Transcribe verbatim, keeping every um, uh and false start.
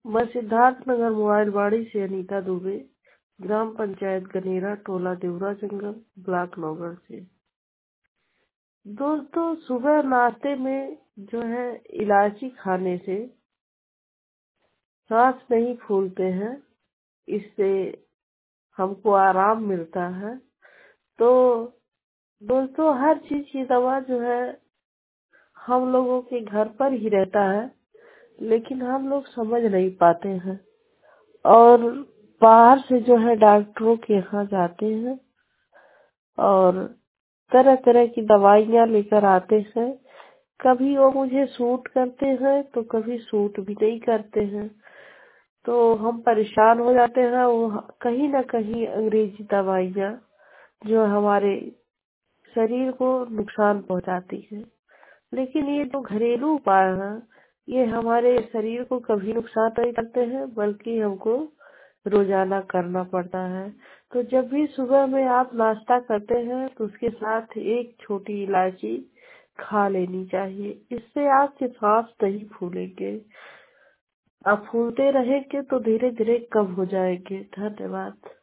मैं सिद्धार्थ नगर मोबाइलवाड़ी से अनीता दुबे, ग्राम पंचायत गनेरा, टोला देवरा जंगल, ब्लॉक नौगढ़ से। दोस्तों, सुबह नाश्ते में जो है इलायची खाने से सांस नहीं फूलते हैं, इससे हमको आराम मिलता है। तो दोस्तों, हर चीज की दवा जो है हम लोगों के घर पर ही रहता है, लेकिन हम लोग समझ नहीं पाते हैं और बाहर से जो है डॉक्टरों के यहाँ जाते हैं और तरह तरह की दवाइयाँ लेकर आते हैं। कभी वो मुझे सूट करते हैं तो कभी सूट भी नहीं करते हैं, तो हम परेशान हो जाते हैं। वो कहीं ना कहीं अंग्रेजी दवाइयाँ जो हमारे शरीर को नुकसान पहुंचाती है, लेकिन ये जो घरेलू उपाय हैं ये हमारे शरीर को कभी नुकसान नहीं करते हैं, बल्कि हमको रोजाना करना पड़ता है। तो जब भी सुबह में आप नाश्ता करते हैं तो उसके साथ एक छोटी इलायची खा लेनी चाहिए। इससे आपके सांस नहीं फूलेंगे, आप फूलते रहेंगे तो धीरे धीरे कम हो जाएंगे। धन्यवाद।